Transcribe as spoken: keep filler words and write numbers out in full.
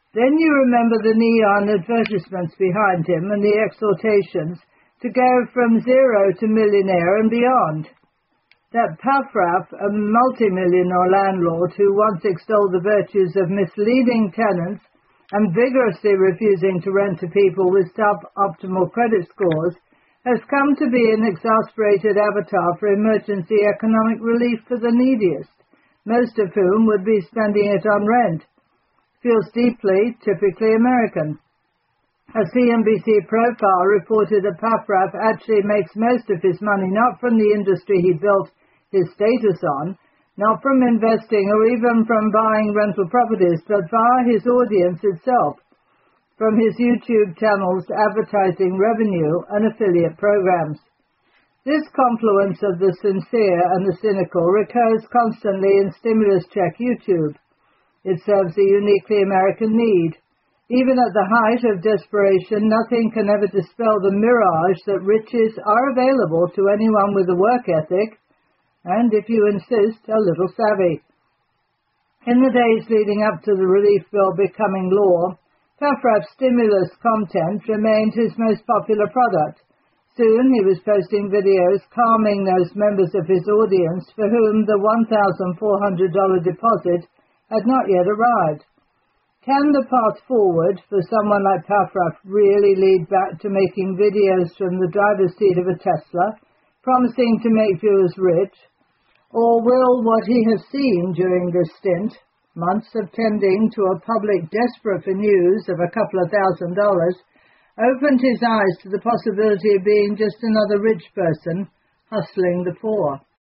Then you remember the neon advertisements behind him and the exhortations to go from zero to millionaire and beyond. That Paffrath, a multimillionaire landlord who once extolled the virtues of misleading tenants and vigorously refusing to rent to people with suboptimal credit scores, has come to be an exasperated avatar for emergency economic relief for the neediest, most of whom would be spending it on rent. Feels deeply, typically American. A C N B C profile reported that Paffrath actually makes most of his money not from the industry he built his status on, not from investing or even from buying rental properties, but via his audience itself, from his YouTube channel's advertising revenue and affiliate programs. This confluence of the sincere and the cynical recurs constantly in Stimulus Check YouTube. It serves a uniquely American need. Even at the height of desperation, nothing can ever dispel the mirage that riches are available to anyone with a work ethic, and, if you insist, a little savvy. In the days leading up to the relief bill becoming law, Paffrath's stimulus content remained his most popular product. Soon he was posting videos calming those members of his audience for whom the one thousand four hundred dollars deposit had not yet arrived. Can the path forward for someone like Paffrath really lead back to making videos from the driver's seat of a Tesla, promising to make viewers rich? Or will what he has seen during this stint, months of tending to a public desperate for news of a couple of thousand dollars, opened his eyes to the possibility of being just another rich person hustling the poor?